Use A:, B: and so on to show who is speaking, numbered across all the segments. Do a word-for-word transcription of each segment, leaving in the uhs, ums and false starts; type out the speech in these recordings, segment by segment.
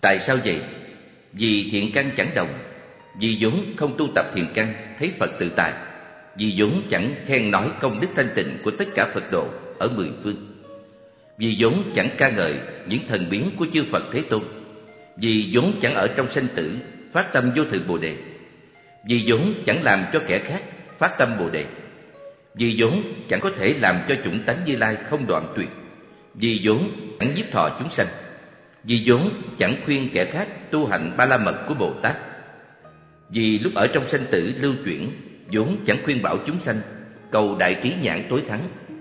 A: Tại sao vậy? Vì thiện căn chẳng đồng, vì vốn không tu tập thiện căn thấy Phật tự tại, vì vốn chẳng khen nói công đức thanh tịnh của tất cả Phật độ ở mười phương, vì vốn chẳng ca ngợi những thần biến của chư Phật Thế Tôn, vì vốn chẳng ở trong sanh tử phát tâm vô thượng Bồ Đề, vì vốn chẳng làm cho kẻ khác phát tâm Bồ Đề, vì vốn chẳng có thể làm cho chủng tánh Như Lai không đoạn tuyệt, vì vốn chẳng nhiếp thọ chúng sanh, vì vốn chẳng khuyên kẻ khác tu hành ba la mật của Bồ Tát, vì lúc ở trong sanh tử lưu chuyển vốn chẳng khuyên bảo chúng sanh cầu đại trí nhãn tối thắng,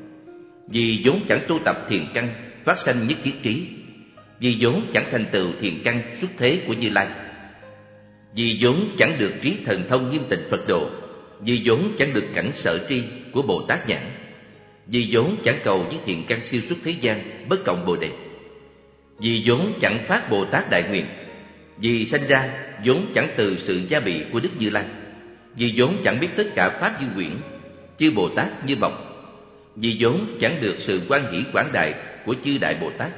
A: vì vốn chẳng tu tập thiền căn phát sanh nhất thiết trí, vì vốn chẳng thành tựu thiền căn xuất thế của Như Lai, vì vốn chẳng được trí thần thông nghiêm tịnh Phật độ, vì vốn chẳng được cảnh sở tri của Bồ Tát nhãn, vì vốn chẳng cầu với thiền căn siêu xuất thế gian bất cộng Bồ Đề, vì vốn chẳng phát Bồ Tát đại nguyện, vì sanh ra vốn chẳng từ sự gia bị của Đức Như Lai, vì vốn chẳng biết tất cả pháp như quyển chư Bồ Tát như mộng, vì vốn chẳng được sự quan hỷ quảng đại của chư Đại Bồ Tát.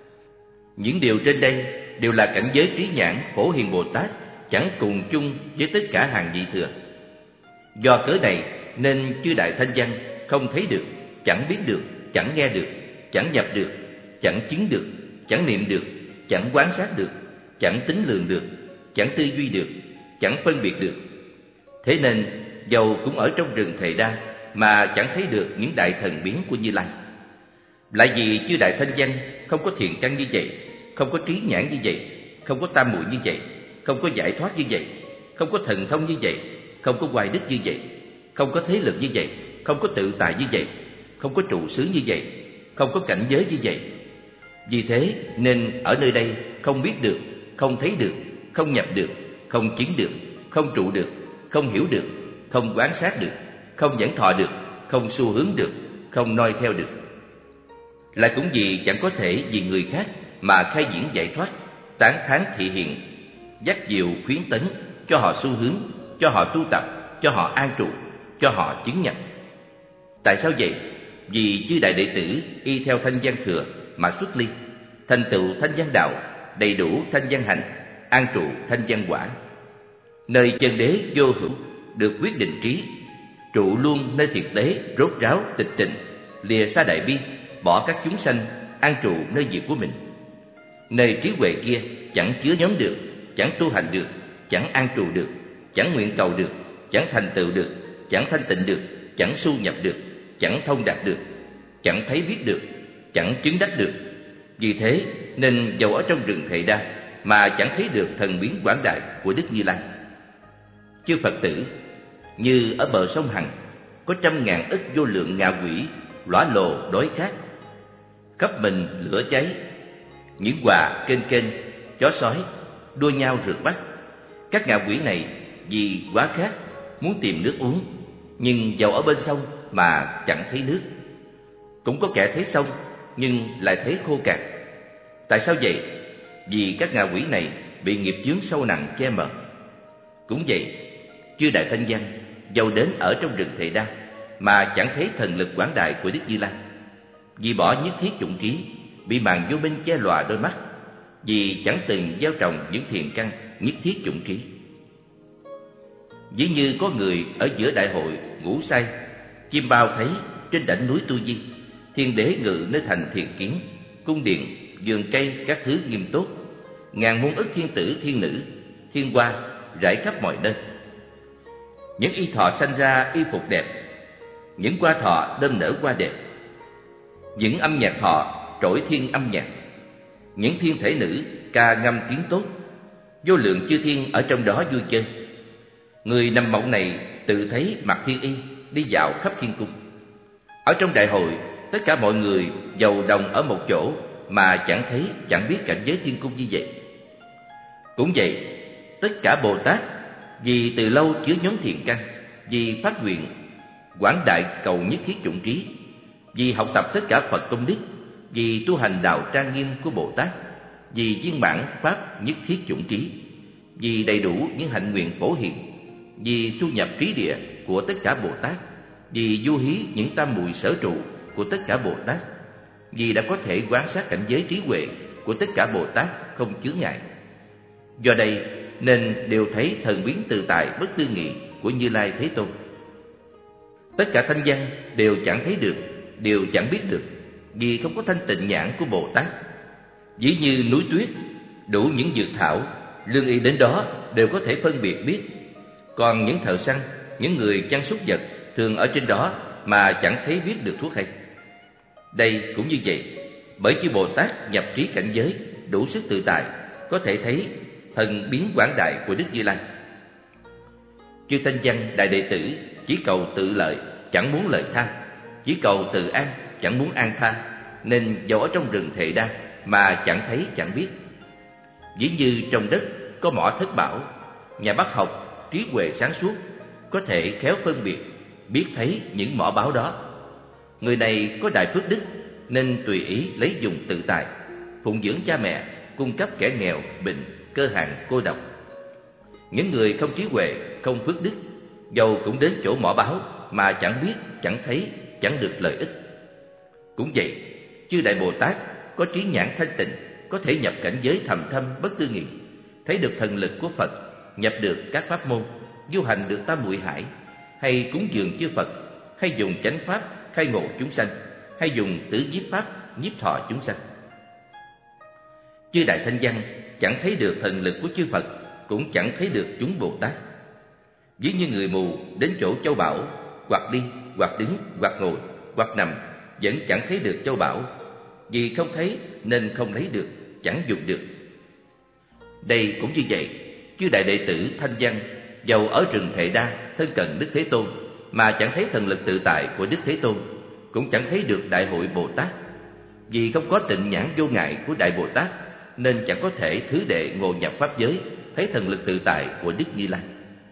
A: Những điều trên đây đều là cảnh giới trí nhãn Phổ Hiền Bồ Tát chẳng cùng chung với tất cả hàng vị thừa. Do cớ này nên chư Đại Thanh Văn không thấy được, chẳng biết được, chẳng nghe được, chẳng nhập được, chẳng chứng được, chẳng niệm được, chẳng quán sát được, chẳng tính lường được, chẳng tư duy được, chẳng phân biệt được. Thế nên dầu cũng ở trong rừng Thề Đa mà chẳng thấy được những đại thần biến của Như Lai. Lại vì chư Đại Thanh Văn không có thiền căn như vậy, không có trí nhãn như vậy, không có tam muội như vậy, không có giải thoát như vậy, không có thần thông như vậy, không có hoài đức như vậy, không có thế lực như vậy, không có tự tại như vậy, không có trụ xứ như vậy, không có cảnh giới như vậy. Vì thế nên ở nơi đây không biết được, không thấy được, không nhập được, không chứng được, không trụ được, không hiểu được, không quán sát được, không nhẫn thọ được, không xu hướng được, không noi theo được. Lại cũng vì chẳng có thể vì người khác mà khai diễn giải thoát, tán thán thị hiện, dắt dìu khuyến tấn, cho họ xu hướng, cho họ tu tập, cho họ an trụ, cho họ chứng nhập. Tại sao vậy? Vì chư đại đệ tử y theo thanh văn thừa mà xuất ly, thành tựu thanh văn đạo, đầy đủ thanh văn hành, an trụ thanh văn quả. Nơi chân đế vô hữu được quyết định trí, trụ luôn nơi thiệt tế rốt ráo tịch tịnh, lìa xa đại bi, bỏ các chúng sanh, an trụ nơi việc của mình. Nơi trí huệ kia chẳng chứa nhóm được, chẳng tu hành được, chẳng an trụ được, chẳng nguyện cầu được, chẳng thành tựu được, chẳng thanh tịnh được, chẳng su nhập được, chẳng thông đạt được, chẳng thấy biết được, chẳng chứng đắc được. Vì thế nên dầu ở trong rừng Thề Đa mà chẳng thấy được thần biến quảng đại của Đức Như Lai. Chư Phật tử như ở bờ sông Hằng có trăm ngàn ức vô lượng ngạ quỷ lõa lồ đói khát, khắp mình lửa cháy, những quà kênh kênh chó sói đua nhau rượt bắt. Các ngạ quỷ này vì quá khát muốn tìm nước uống, nhưng dầu ở bên sông mà chẳng thấy nước. Cũng có kẻ thấy sông nhưng lại thấy khô cạn. Tại sao vậy? Vì các ngạ quỷ này bị nghiệp chướng sâu nặng che mờ. Cũng vậy, chư Đại Thanh Văn dầu đến ở trong rừng Thề Đa mà chẳng thấy thần lực quảng đại của Đức Như Lai, vì bỏ nhất thiết chủng trí, bị màn vô minh che lòa đôi mắt, vì chẳng từng gieo trồng những thiện căn nhất thiết chủng trí. Ví như có người ở giữa đại hội ngủ say, chim bao thấy trên đỉnh núi Tu Di, thiên đế ngự nơi thành thiền kiến, cung điện, vườn cây các thứ nghiêm tốt, ngàn muôn ức thiên tử thiên nữ, thiên hoa rải khắp mọi nơi. Những y thọ sanh ra y phục đẹp, những hoa thọ đơm nở hoa đẹp, những âm nhạc thọ trỗi thiên âm nhạc, những thiên thể nữ ca ngâm tiếng tốt, vô lượng chư thiên ở trong đó vui chơi. Người nằm mộng này tự thấy mặc thiên y đi dạo khắp thiên cung. Ở trong đại hội, tất cả mọi người dầu đồng ở một chỗ mà chẳng thấy, chẳng biết cảnh giới thiên cung như vậy. Cũng vậy, tất cả Bồ Tát vì từ lâu chứa nhóm thiện căn, vì phát nguyện quảng đại cầu nhất thiết chủng trí, vì học tập tất cả Phật công đức, vì tu hành đạo trang nghiêm của Bồ Tát, vì viên mãn pháp nhất thiết chủng trí, vì đầy đủ những hạnh nguyện phổ hiền, vì su nhập trí địa của tất cả Bồ Tát, vì du hí những tam muội sở trụ của tất cả Bồ Tát, vì đã có thể quán sát cảnh giới trí huệ của tất cả Bồ Tát không chướng ngại, Do đây nên đều thấy thần biến tự tại bất tư nghị của Như Lai Thế Tôn. Tất cả thanh văn đều chẳng thấy được, đều chẳng biết được, vì không có thanh tịnh nhãn của Bồ Tát. Ví như núi tuyết, đủ những dược thảo, lương y đến đó đều có thể phân biệt biết. Còn những thợ săn, những người chăn súc vật thường ở trên đó mà chẳng thấy biết được thuốc hay. Đây cũng như vậy, bởi chư Bồ Tát nhập trí cảnh giới đủ sức tự tại, có thể thấy thần biến quảng đại của Đức Như Lai. Chư thanh văn đại đệ tử chỉ cầu tự lợi, chẳng muốn lợi tha, chỉ cầu tự an, chẳng muốn an tha, nên dẫu ở trong rừng Thệ Đa mà chẳng thấy chẳng biết. Ví như trong đất có mỏ thất bảo, nhà bác học trí huệ sáng suốt có thể khéo phân biệt, biết thấy những mỏ báo đó. Người này có đại phước đức nên tùy ý lấy dùng tự tại, phụng dưỡng cha mẹ, cung cấp kẻ nghèo, bệnh, cơ hàn, cô độc. Những người không trí huệ, không phước đức, dầu cũng đến chỗ mỏ báo mà chẳng biết, chẳng thấy, chẳng được lợi ích. Cũng vậy, chư Đại Bồ Tát có trí nhãn thanh tịnh, có thể nhập cảnh giới thầm thâm bất tư nghị, thấy được thần lực của Phật, nhập được các pháp môn, du hành được tam muội hải, hay cúng dường chư Phật, hay dùng chánh pháp khai ngộ chúng sanh, hay dùng tứ nhiếp pháp nhiếp thọ chúng sanh. Chư Đại Thanh Văn chẳng thấy được thần lực của chư Phật, cũng chẳng thấy được chúng Bồ Tát. Ví như người mù đến chỗ châu bảo, hoặc đi, hoặc đứng, hoặc ngồi, hoặc nằm, vẫn chẳng thấy được châu bảo. Vì không thấy nên không lấy được, chẳng dùng được. Đây cũng như vậy, chư đại đệ tử Thanh Văn dầu ở rừng Thệ Đa thân cận Đức Thế Tôn mà chẳng thấy thần lực tự tại của Đức Thế Tôn, cũng chẳng thấy được Đại hội Bồ Tát. Vì không có tịnh nhãn vô ngại của Đại Bồ Tát nên chẳng có thể thứ đệ ngộ nhập pháp giới, thấy thần lực tự tại của Đức Như Lai.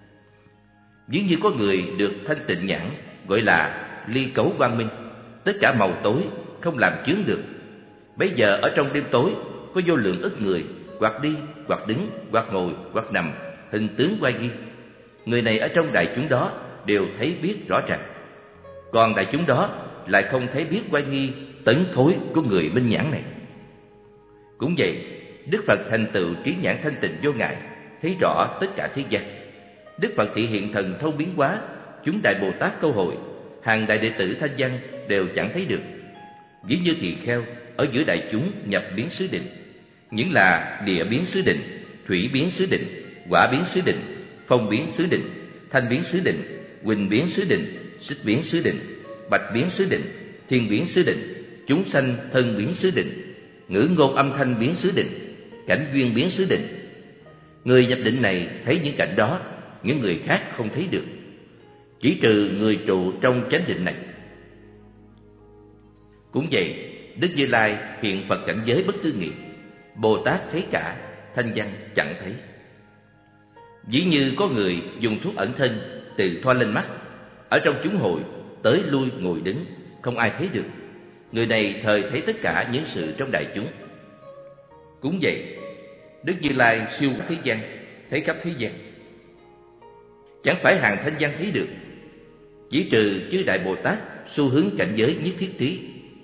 A: Ví như có người được thanh tịnh nhãn, gọi là ly cấu quang minh, tất cả màu tối không làm chướng được. Bây giờ ở trong đêm tối có vô lượng ức người, hoặc đi, hoặc đứng, hoặc ngồi, hoặc nằm, hình tướng oai nghi. Người này ở trong đại chúng đó đều thấy biết rõ ràng. Còn đại chúng đó lại không thấy biết oai nghi tấn thối của người minh nhãn này. Cũng vậy, Đức Phật thành tựu trí nhãn thanh tịnh vô ngại, thấy rõ tất cả thế gian. Đức Phật thị hiện thần thông biến hóa, chúng Đại Bồ Tát câu hội, hàng đại đệ tử Thanh Văn đều chẳng thấy được. Ví như tỳ kheo ở giữa đại chúng nhập biến xứ định, những là địa biến xứ định, thủy biến xứ định, hỏa biến xứ định, phong biến xứ định, thanh biến xứ định, huỳnh biến xứ định, xích biến xứ định, bạch biến xứ định, thiên biến xứ định, chúng sanh thân biến xứ định, ngữ ngôn âm thanh biến xứ định, cảnh duyên biến xứ định. Người nhập định này thấy những cảnh đó, những người khác không thấy được, chỉ trừ người trụ trong chánh định này. Cũng vậy, Đức Như Lai hiện Phật cảnh giới bất tư nghị, Bồ Tát thấy cả, Thanh Văn chẳng thấy. Ví như có người dùng thuốc ẩn thân từ thoa lên mắt, ở trong chúng hội tới lui ngồi đứng, không ai thấy được. Người này thời thấy tất cả những sự trong đại chúng. Cũng vậy, Đức Như Lai siêu thế gian, thấy khắp thế gian. Chẳng phải hàng Thanh Văn thấy được, chỉ trừ chư Đại Bồ Tát xu hướng cảnh giới nhất thiết trí.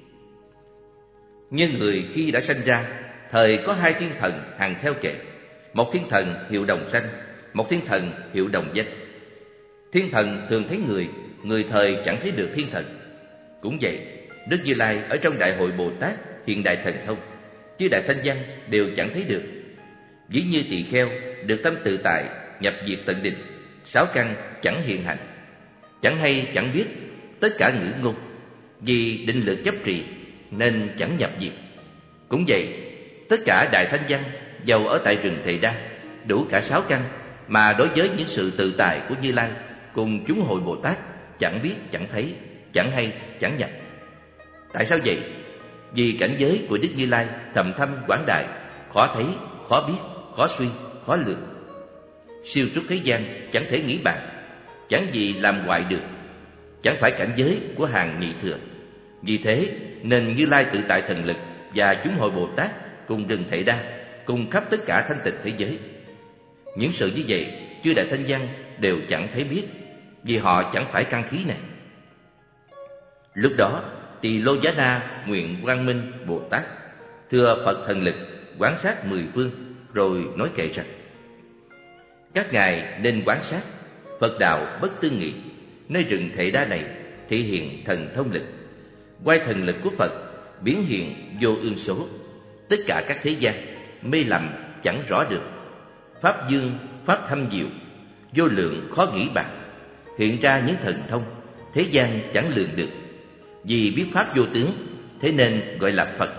A: Như người khi đã sanh ra, thời có hai thiên thần hàng theo kệ, một thiên thần hiệu đồng sanh, một thiên thần hiệu đồng danh. Thiên thần thường thấy người, người thời chẳng thấy được thiên thần. Cũng vậy, Đức Như Lai ở trong Đại hội Bồ Tát hiện đại thần thông, chư Đại Thanh Văn đều chẳng thấy được. Ví như tỳ kheo được tâm tự tại, nhập diệt tận định, sáu căn chẳng hiện hành, chẳng hay chẳng biết tất cả ngữ ngôn, vì định lực chấp trì nên chẳng nhập diệt. Cũng vậy, tất cả Đại Thanh Văn dầu ở tại rừng Thệ Đa, đủ cả sáu căn, mà đối với những sự tự tại của Như Lai cùng chúng hội Bồ Tát chẳng biết, chẳng thấy, chẳng hay, chẳng nhập. Tại sao vậy? Vì cảnh giới của Đức Như Lai thầm thâm quảng đại, khó thấy, khó biết, khó suy, khó lường. Siêu xuất thế gian chẳng thể nghĩ bàn, chẳng gì làm ngoại được, chẳng phải cảnh giới của hàng nhị thừa. Vì thế nên Như Lai tự tại thần lực và chúng hội Bồ Tát cùng rừng Thệ Đa, cùng khắp tất cả thanh tịnh thế giới. Những sự như vậy chư Đại Thanh Văn đều chẳng thấy biết, vì họ chẳng phải căn khí này. Lúc đó Tỳ Lô Giá Na nguyện quang minh Bồ Tát thưa Phật thần lực quán sát mười phương, rồi nói kệ rằng: Các ngài nên quan sát Phật đạo bất tư nghị. Nơi rừng Thệ Đa này thể hiện thần thông lực. Quay thần lực của Phật biến hiện vô ương số. Tất cả các thế gian mê lầm chẳng rõ được. Pháp dương, pháp thâm diệu, vô lượng khó nghĩ bằng. Hiện ra những thần thông thế gian chẳng lường được. Vì biết pháp vô tướng, thế nên gọi là Phật.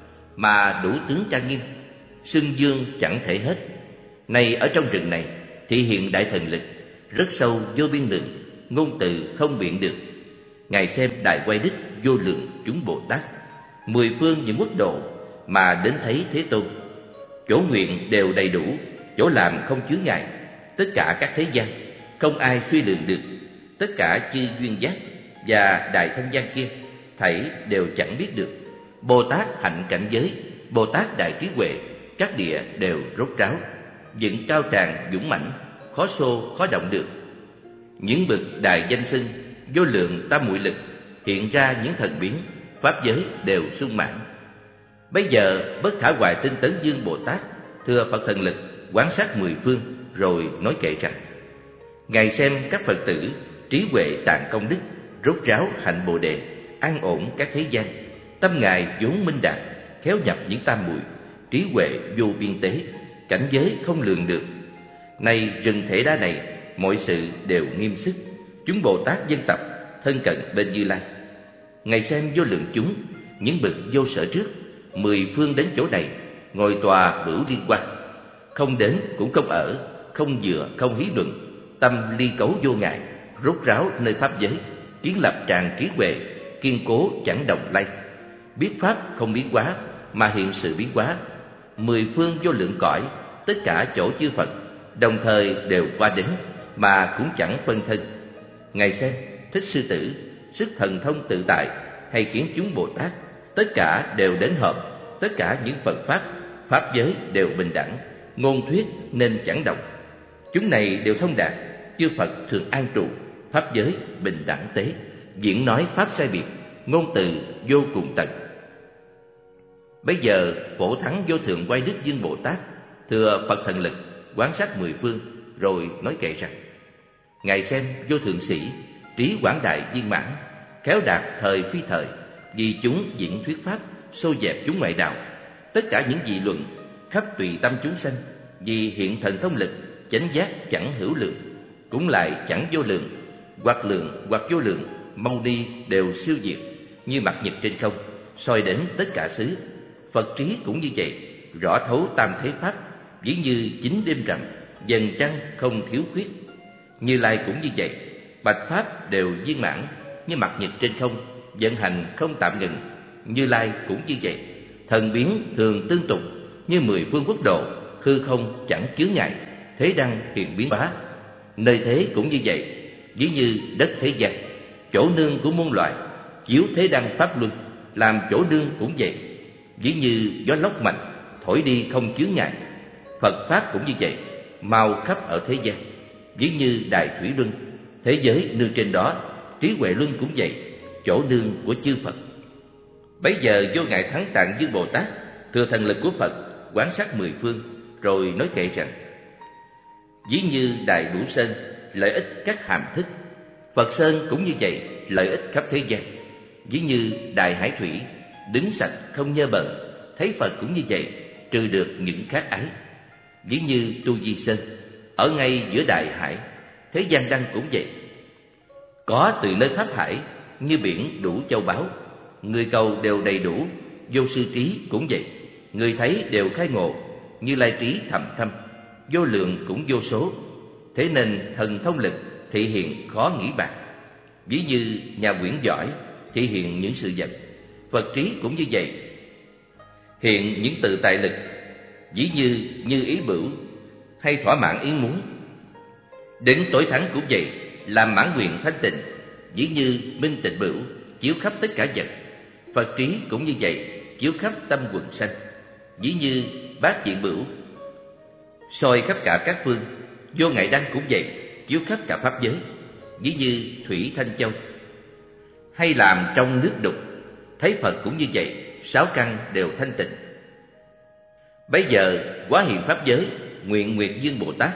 A: Mà đủ tướng trang nghiêm, xưng dương chẳng thể hết. Này ở trong rừng này thể hiện đại thần lực rất sâu vô biên lượng, ngôn từ không biện được. Ngài xem đại quay đích vô lượng chúng Bồ Tát, mười phương những quốc độ mà đến thấy Thế Tôn. Chỗ nguyện đều đầy đủ, chỗ làm không chướng ngại. Tất cả các thế gian không ai suy lường được. Tất cả chư duyên giác và đại thân gian kia thảy đều chẳng biết được. Bồ Tát hạnh cảnh giới, Bồ Tát đại trí huệ, các địa đều rốt ráo, dựng cao tràng dũng mãnh, khó xô khó động được. Những bậc đại danh xưng, vô lượng tam muội lực hiện ra những thần biến, pháp giới đều sung mãn. Bây giờ Bất Khả Hoại Tinh Tấn Dương Bồ Tát thưa Phật thần lực quán sát mười phương, rồi nói kệ rằng: Ngài xem các Phật tử trí huệ tạng công đức, rốt ráo hạnh Bồ đề, an ổn các thế gian. Tâm Ngài vốn minh đạt, khéo nhập những tam muội, trí huệ vô biên tế, cảnh giới không lường được. Này rừng Thể Đa này, mọi sự đều nghiêm sức. Chúng Bồ Tát dân tập thân cận bên Như Lai. Ngài xem vô lượng chúng, những bậc vô sở trước, mười phương đến chỗ này, ngồi tòa bửu liên quan. Không đến cũng không ở, không dựa không hí luận, tâm ly cấu vô ngại, rốt ráo nơi pháp giới, kiến lập tràng trí huệ, kiên cố chẳng đồng lay. Biết pháp không biến hóa, mà hiện sự biến hóa. Mười phương vô lượng cõi, tất cả chỗ chư Phật đồng thời đều qua đến, mà cũng chẳng phân thân. Ngài xem Thích Sư Tử, sức thần thông tự tại, hay kiến chúng Bồ Tát, tất cả đều đến hợp. Tất cả những Phật pháp, pháp giới đều bình đẳng, ngôn thuyết nên chẳng động. Chúng này đều thông đạt, chư Phật thường an trụ, pháp giới bình đẳng tế, diễn nói pháp sai biệt, ngôn từ vô cùng tận. Bây giờ Phổ Thắng Vô Thượng Quay Đức Dương Bồ Tát thưa Phật thần lực quán sát mười phương, rồi nói kệ rằng: Ngài xem vô thượng sĩ, trí quảng đại viên mãn, khéo đạt thời phi thời, vì chúng diễn thuyết pháp, xô dẹp chúng ngoại đạo. Tất cả những dị luận khắp tùy tâm chúng sanh, vì hiện thần thông lực, chánh giác chẳng hữu lượng, cũng lại chẳng vô lượng, hoặc lượng hoặc vô lượng, mau đi đều siêu diệt, như mặt nhật trên không, soi đến tất cả xứ. Phật trí cũng như vậy, rõ thấu tam thế pháp, ví như chín đêm rằm, dần trăng không thiếu khuyết. Như Lai cũng như vậy, bạch pháp đều viên mãn, như mặt nhật trên không, vận hành không tạm ngừng. Như Lai cũng như vậy, thần biến thường tương tục, như mười phương quốc độ, hư không chẳng chướng ngại, thế đăng hiện biến hóa. Nơi thế cũng như vậy, ví như đất thế gian, chỗ nương của muôn loài, chiếu thế đăng pháp luân, làm chỗ nương cũng vậy, ví như gió lốc mạnh, thổi đi không chướng ngại. Phật pháp cũng như vậy, mau khắp ở thế gian, ví như đại thủy luân, thế giới nương trên đó. Trí huệ luân cũng vậy, chỗ nương của chư Phật. Bấy giờ Vô Ngại Thắng Tạng Dương Bồ Tát thừa thần lực của Phật quán sát mười phương, rồi nói kệ rằng: Ví như đại Đủ Sơn, lợi ích các hàm thức. Phật Sơn cũng như vậy, lợi ích khắp thế gian. Ví như đại hải thủy, đứng sạch không nhơ bẩn. Thấy Phật cũng như vậy, trừ được những khác ái. Ví như Tu Di Sơn, ở ngay giữa đại hải. Thế gian đăng cũng vậy, có từ nơi pháp hải, như biển đủ châu báu. Người cầu đều đầy đủ, vô sư trí cũng vậy, người thấy đều khai ngộ. Như Lai trí thầm thâm, vô lượng cũng vô số. Thế nên thần thông lực thị hiện khó nghĩ bạc. Ví như nhà quyển giỏi, thị hiện những sự vật. Phật trí cũng như vậy, hiện những tự tại lực. Ví như như ý bửu, hay thỏa mãn ý muốn. Đến tối thắng cũng vậy, làm mãn nguyện thanh tịnh. Ví như minh tịnh bửu, chiếu khắp tất cả vật. Phật trí cũng như vậy, chiếu khắp tâm quần sanh. Ví như bát diện bửu, soi khắp cả các phương. Vô Ngại Đăng cũng vậy, chiếu khắp cả pháp giới. Ví như thủy thanh châu, hay làm trong nước đục. Thấy Phật cũng như vậy, sáu căn đều thanh tịnh. Bấy giờ Quá Hiện Pháp Giới Nguyện Nguyệt Dương Bồ Tát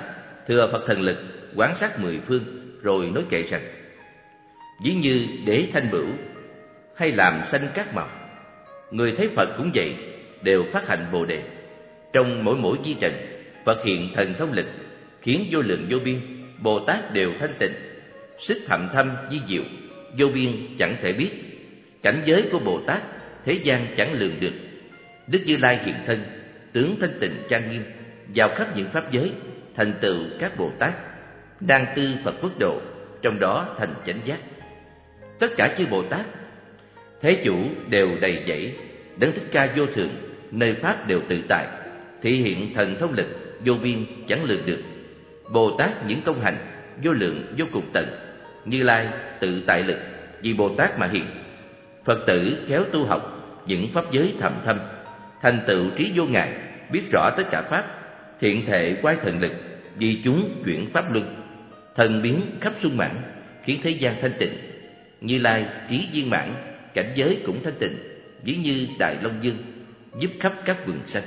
A: thừa Phật thần lực, quán sát mười phương, rồi nói kệ rằng: ví như đế thanh bửu hay làm xanh các màu, người thấy Phật cũng vậy, đều phát hạnh Bồ đề. Trong mỗi mỗi vi trần, Phật hiện thần thông lực, khiến vô lượng vô biên Bồ Tát đều thanh tịnh. Sức thậm thâm vi diệu, vô biên chẳng thể biết. Cảnh giới của Bồ Tát thế gian chẳng lường được. Đức Như Lai hiện thân, tướng thanh tịnh trang nghiêm, vào khắp những pháp giới, thành tựu các Bồ Tát, đang tư Phật phước độ, trong đó thành chánh giác. Tất cả chư Bồ Tát thế chủ đều đầy dẫy, Đấng Thích Ca vô thượng, nơi pháp đều tự tại, thị hiện thần thông lực vô biên chẳng lường được. Bồ Tát những công hành vô lượng vô cùng tận, Như Lai tự tại lực vì Bồ Tát mà hiện. Phật tử khéo tu học những pháp giới thầm thâm, thành tựu trí vô ngại, biết rõ tất cả pháp, thiện thể quay thần lực vì chúng chuyển pháp luân, thần biến khắp sung mãn, khiến thế gian thanh tịnh. Như Lai trí viên mãn, cảnh giới cũng thanh tịnh, ví như Đại Long Dương, giúp khắp các vườn xanh.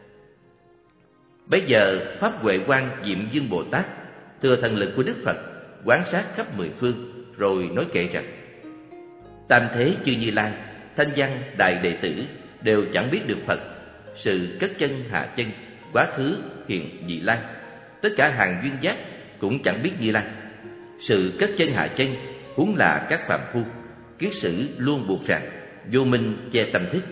A: Bây giờ pháp Huệ Quang Diệm Dương Bồ Tát thừa thần lực của Đức Phật, quán sát khắp mười phương, rồi nói kệ rằng: tam thế chư Như Lai, thanh văn đại đệ tử đều chẳng biết được Phật. Sự cất chân hạ chân, quá khứ hiện vị lai, tất cả hàng duyên giác cũng chẳng biết Như Lai. Sự cất chân hạ chân huống là các phàm phu, kiết sử luôn buộc ràng, vô minh che tâm thức.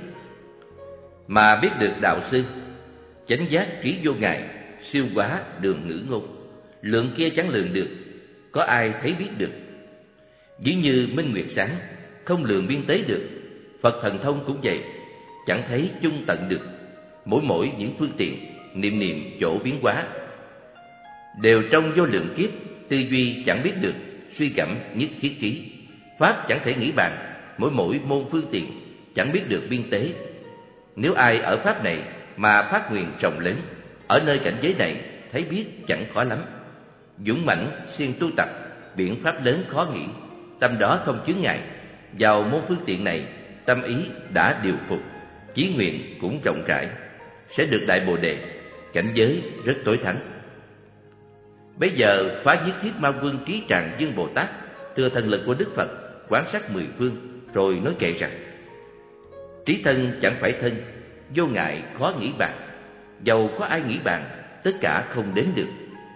A: Mà biết được đạo sư, chánh giác trí vô ngại, siêu quá đường ngữ ngôn, lượng kia chẳng lường được, có ai thấy biết được. Ví như minh nguyệt sáng, không lường biên tế được. Phật thần thông cũng vậy, chẳng thấy chung tận được. Mỗi mỗi những phương tiện, niệm niệm chỗ biến hóa, đều trong vô lượng kiếp, tư duy chẳng biết được, suy cảm nhất thiết trí. Pháp chẳng thể nghĩ bàn, mỗi mỗi môn phương tiện chẳng biết được biên tế. Nếu ai ở pháp này mà phát nguyện rộng lớn, ở nơi cảnh giới này thấy biết chẳng khó lắm. Dũng mãnh siêng tu tập, biện pháp lớn khó nghĩ, tâm đó không chướng ngại. Vào môn phương tiện này, tâm ý đã điều phục, chí nguyện cũng rộng rãi, sẽ được đại Bồ đề, cảnh giới rất tối thắng. Bây giờ phá nhất thiết ma vương trí tràng Dương Bồ Tát thừa thần lực của Đức Phật, quán sát mười phương, rồi nói kệ rằng: trí thân chẳng phải thân, vô ngại khó nghĩ bàn, dầu có ai nghĩ bàn, tất cả không đến được.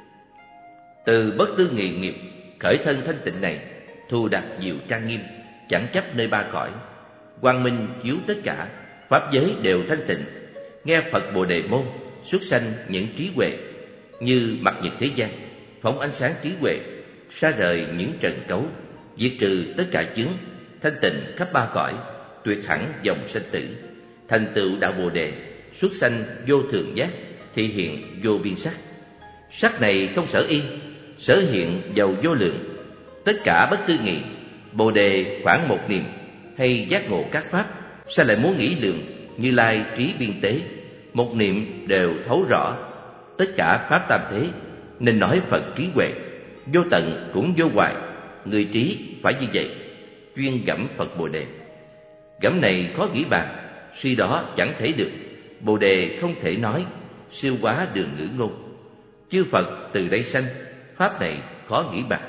A: Từ bất tư nghị nghiệp khởi thân thanh tịnh này, thu đạt diệu trang nghiêm, chẳng chấp nơi ba cõi. Quang minh chiếu tất cả, pháp giới đều thanh tịnh. Nghe Phật Bồ đề môn, xuất sanh những trí huệ, như mặt nhật thế gian, phóng ánh sáng trí huệ, xa rời những trần cấu, diệt trừ tất cả chướng, thanh tịnh khắp ba cõi, tuyệt hẳn dòng sanh tử, thành tựu đạo Bồ đề, xuất sanh vô thường giác, thị hiện vô biên sắc. Sắc này không sở y, sở hiện giàu vô lượng, tất cả bất tư nghị. Bồ đề khoảng một niệm, hay giác ngộ các pháp, sao lại muốn nghĩ lượng? Như Lai trí biên tế, một niệm đều thấu rõ tất cả pháp tam thế, nên nói Phật trí huệ, vô tận cũng vô hoại. Người trí phải như vậy, chuyên gẫm Phật Bồ đề. Gẫm này khó nghĩ bàn, suy đó chẳng thể được. Bồ đề không thể nói, siêu quá đường ngữ ngôn. Chư Phật từ đây sanh, pháp này khó nghĩ bàn.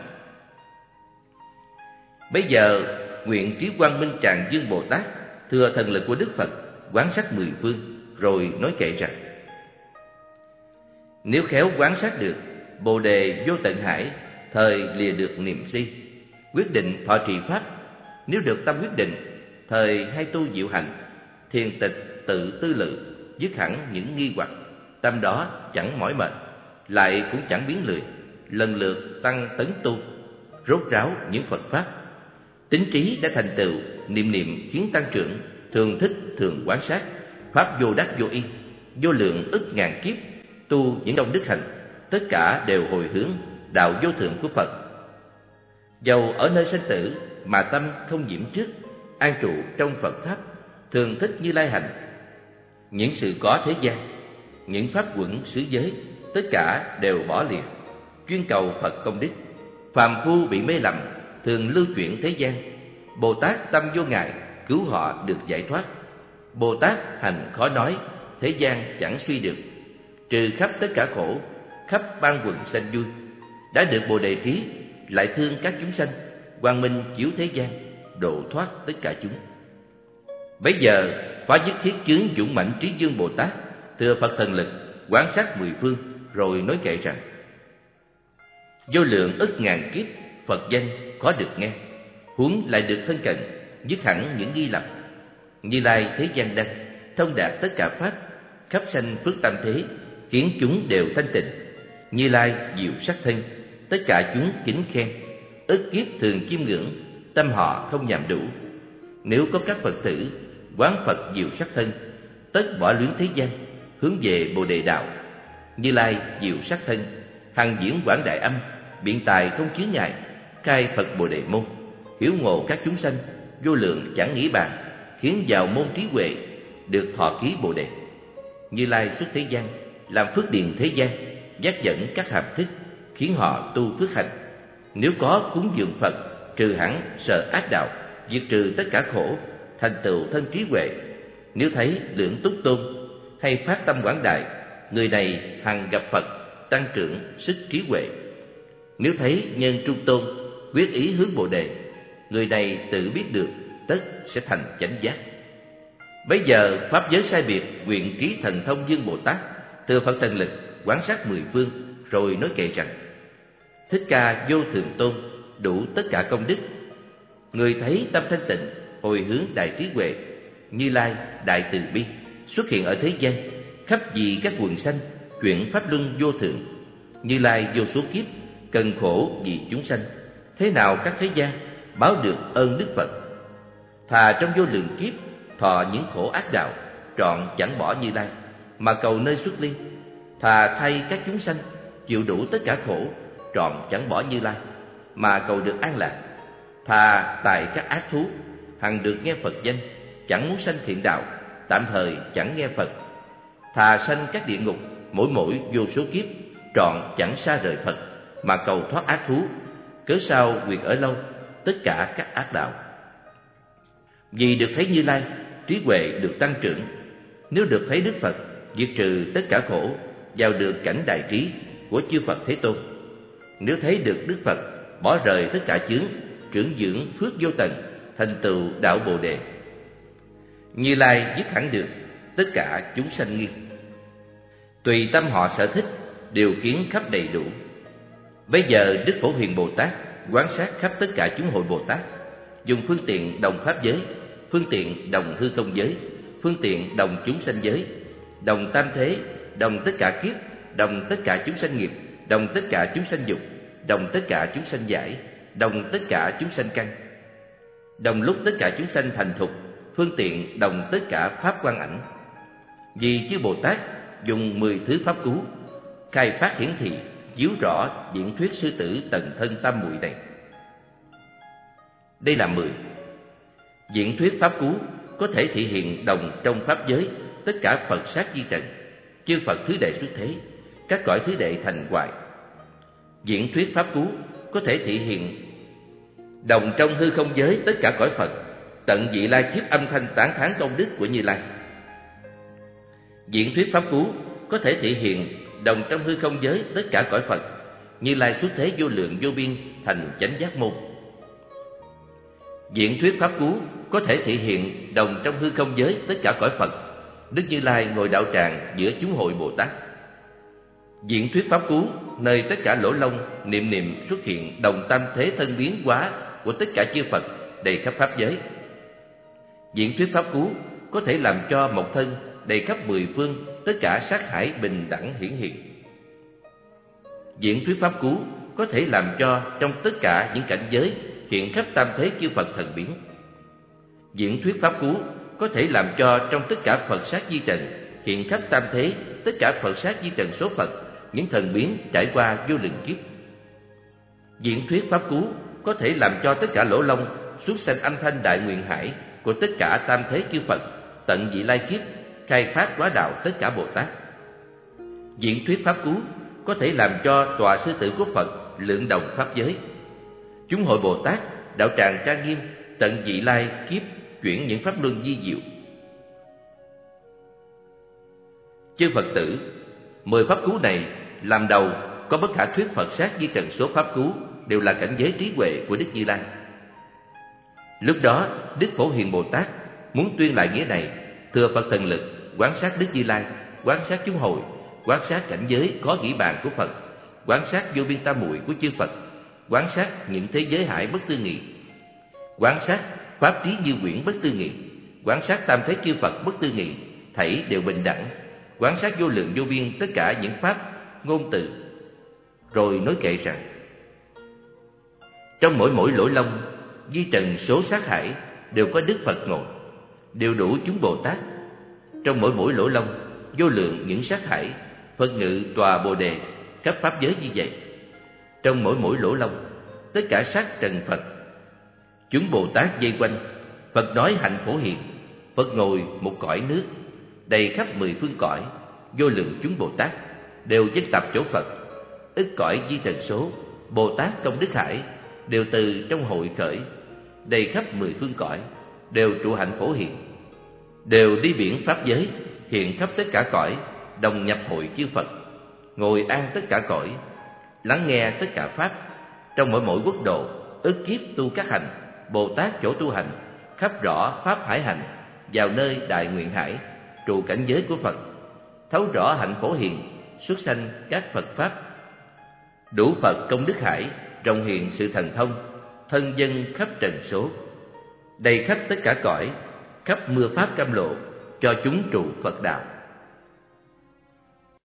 A: Bây giờ nguyện trí quang minh tràng Dương Bồ Tát thừa thần lực của Đức Phật, quán sát mười phương, rồi nói kệ rằng: nếu khéo quán sát được Bồ đề vô tận hải, thời lìa được niệm si, quyết định thọ trì pháp. Nếu được tâm quyết định, thời hay tu diệu hành, thiền tịch tự tư lự, dứt hẳn những nghi hoặc. Tâm đó chẳng mỏi mệt, lại cũng chẳng biến lười, lần lượt tăng tấn tu, rốt ráo những Phật pháp. Tính trí đã thành tựu, niệm niệm khiến tăng trưởng, thường thích thường quán sát, pháp vô đắc vô yên, vô lượng ức ngàn kiếp, tu những công đức hành, tất cả đều hồi hướng đạo vô thượng của Phật. Dầu ở nơi sanh tử mà tâm không nhiễm trước, an trụ trong Phật pháp, thường thích Như Lai hành. Những sự có thế gian, những pháp quẩn xứ giới, tất cả đều bỏ lìa, chuyên cầu Phật công đức. Phàm phu bị mê lầm, thường lưu chuyển thế gian. Bồ Tát tâm vô ngại, cứu họ được giải thoát. Bồ Tát hành khó nói, thế gian chẳng suy được. Trừ khắp tất cả khổ, khắp ban quần sanh vui. Đã được Bồ Đề trí, lại thương các chúng sanh, quang minh chiếu thế gian, độ thoát tất cả chúng. Bấy giờ Phá Nhất Thiết chướng dũng mãnh Trí Dương Bồ Tát thừa Phật thần lực, quán sát mười phương, rồi nói kệ rằng: vô lượng ức ngàn kiếp Phật danh khó được nghe, huống lại được thân cận, dứt hẳn những nghi lầm. Như Lai thế gian đăng, thông đạt tất cả pháp, khắp sanh phước tam thế, khiến chúng đều thanh tịnh. Như Lai diệu sắc thân, tất cả chúng kính khen, ức kiếp thường chiêm ngưỡng, tâm họ không nhàm đủ. Nếu có các Phật tử quán Phật diệu sắc thân, tất bỏ luyến thế gian, hướng về Bồ Đề đạo. Như Lai diệu sắc thân, hằng diễn quảng đại âm, biện tài không chướng ngại, khai Phật Bồ Đề môn, hiểu ngộ các chúng sanh, vô lượng chẳng nghĩ bàn, khiến vào môn trí huệ, được thọ ký Bồ Đề. Như Lai xuất thế gian, làm phước điền thế gian, dắt dẫn các hàm thức, khiến họ tu phước hành. Nếu có cúng dường Phật, trừ hẳn sợ ác đạo, diệt trừ tất cả khổ, thành tựu thân trí huệ. Nếu thấy lượng túc tôn, hay phát tâm quảng đại, người này hằng gặp Phật, tăng trưởng sức trí huệ. Nếu thấy nhân trung tôn, quyết ý hướng Bồ Đề, người này tự biết được, tất sẽ thành chánh giác. Bấy giờ pháp giới sai biệt, nguyện ký thần thông Dương Bồ Tát thừa Phật thần lực, quán sát mười phương, rồi nói kệ rằng: Thích Ca vô thượng tôn, đủ tất cả công đức. Người thấy tâm thanh tịnh, hồi hướng đại trí huệ, Như Lai đại từ bi, xuất hiện ở thế gian, khắp vì các quần sanh, chuyển pháp luân vô thượng. Như Lai vô số kiếp, cần khổ vì chúng sanh, thế nào các thế gian báo được ơn Đức Phật. Thà trong vô lượng kiếp thọ những khổ ác đạo, trọn chẳng bỏ Như Lai, mà cầu nơi xuất ly. Thà thay các chúng sanh chịu đủ tất cả khổ, trọn chẳng bỏ Như Lai, mà cầu được an lạc. Thà tại các ác thú, hằng được nghe Phật danh, chẳng muốn sanh thiện đạo, tạm thời chẳng nghe Phật. Thà sanh các địa ngục, mỗi mỗi vô số kiếp, trọn chẳng xa rời Phật, mà cầu thoát ác thú, cớ sao quyền ở lâu tất cả các ác đạo. Vì được thấy Như Lai, trí huệ được tăng trưởng. Nếu được thấy Đức Phật, diệt trừ tất cả khổ, vào được cảnh đại trí của chư Phật Thế Tôn. Nếu thấy được Đức Phật, bỏ rời tất cả chướng, trưởng dưỡng phước vô tận, thành tựu đạo Bồ Đề. Như Lai dứt hẳn được tất cả chúng sanh nghi, tùy tâm họ sở thích, điều kiến khắp đầy đủ. Bây giờ Đức Phổ Hiền Bồ Tát quán sát khắp tất cả chúng hội Bồ Tát, dùng phương tiện đồng pháp giới, phương tiện đồng hư không giới, phương tiện đồng chúng sanh giới, đồng tam thế, đồng tất cả kiếp, đồng tất cả chúng sanh nghiệp, đồng tất cả chúng sanh dục, đồng tất cả chúng sanh giải, đồng tất cả chúng sanh căn, đồng lúc tất cả chúng sanh thành thục, phương tiện đồng tất cả pháp quang ảnh. Vì chư Bồ Tát dùng mười thứ pháp cứu, khai phát hiển thị, chiếu rõ diễn thuyết sư tử tần thân tam muội này. Đây là mười. Diễn thuyết pháp cứu có thể thị hiện đồng trong pháp giới tất cả Phật sát di trần, chư Phật thứ đệ xuất thế, các cõi thứ đệ thành hoại. Diễn thuyết pháp cứu có thể thị hiện đồng trong hư không giới tất cả cõi Phật, tận vị lai kiếp âm thanh tán thán công đức của Như Lai. Diễn thuyết pháp cứu có thể thị hiện đồng trong hư không giới tất cả cõi Phật, Như Lai xuất thế vô lượng vô biên thành chánh giác môn. Diễn thuyết pháp cứu có thể thị hiện đồng trong hư không giới tất cả cõi Phật, Đức Như Lai ngồi đạo tràng giữa chúng hội Bồ Tát. Diễn thuyết pháp cứu nơi tất cả lỗ lông niệm niệm xuất hiện đồng tam thế thân biến hóa của tất cả chư Phật đầy khắp pháp giới. Diễn thuyết pháp cứu có thể làm cho một thân đầy khắp mười phương tất cả sát hải bình đẳng hiển hiện. Diễn thuyết pháp cứu có thể làm cho trong tất cả những cảnh giới hiện khắp tam thế chư Phật thần biến. Diễn thuyết pháp cứu có thể làm cho trong tất cả Phật sát di trần hiện khắp tam thế tất cả Phật sát di trần số Phật những thần biến trải qua vô lượng kiếp. Diễn thuyết pháp cứu có thể làm cho tất cả lỗ lông xuất sanh âm thanh đại nguyện hải của tất cả tam thế chư Phật tận vị lai kiếp khai phát quá đạo tất cả Bồ Tát. Diễn thuyết pháp cứu có thể làm cho tòa sư tử của Phật lượng đồng pháp giới. Chúng hội Bồ Tát đạo tràng trang nghiêm tận vị lai kiếp chuyển những pháp luân di diệu. Chư Phật tử, mười pháp cứu này làm đầu có bất khả thuyết Phật sát di trần số pháp cứu đều là cảnh giới trí huệ của Đức Như Lai. Lúc đó Đức Phổ Hiền Bồ Tát muốn tuyên lại nghĩa này, thừa Phật thần lực, quán sát Đức Như Lai, quán sát chúng hồi, quán sát cảnh giới có nghĩ bàn của Phật, quán sát vô biên tam muội của chư Phật, quán sát những thế giới hải bất tư nghị, quán sát pháp trí như quyển bất tư nghị, quán sát tam thế chư Phật bất tư nghị, thảy đều bình đẳng, quán sát vô lượng vô biên tất cả những pháp ngôn từ. Rồi nói kệ rằng: trong mỗi mỗi lỗ lông di trần số sát hải đều có Đức Phật ngồi, đều đủ chúng Bồ Tát. Trong mỗi mỗi lỗ lông vô lượng những sát hải, Phật ngự tòa Bồ đề khắp pháp giới như vậy. Trong mỗi mỗi lỗ lông tất cả sát trần Phật, chúng Bồ Tát vây quanh. Phật nói hạnh Phổ Hiền, Phật ngồi một cõi nước, đầy khắp mười phương cõi, vô lượng chúng Bồ Tát đều dân tập chỗ Phật. Ức cõi di trần số, Bồ Tát công đức hải đều từ trong hội khởi, đầy khắp mười phương cõi, đều trụ hạnh Phổ Hiền, đều đi biển pháp giới, hiện khắp tất cả cõi, đồng nhập hội chư Phật, ngồi an tất cả cõi, lắng nghe tất cả pháp. Trong mỗi mỗi quốc độ, ức kiếp tu các hành, Bồ Tát chỗ tu hành, khắp rõ pháp hải hành, vào nơi đại nguyện hải, trụ cảnh giới của Phật, thấu rõ hạnh Phổ Hiền, xuất sanh các Phật pháp. Đủ Phật công đức hải, rộng hiện sự thần thông, thân dân khắp trần số, đầy khắp tất cả cõi, khắp mưa pháp cam lộ, cho chúng trụ Phật đạo.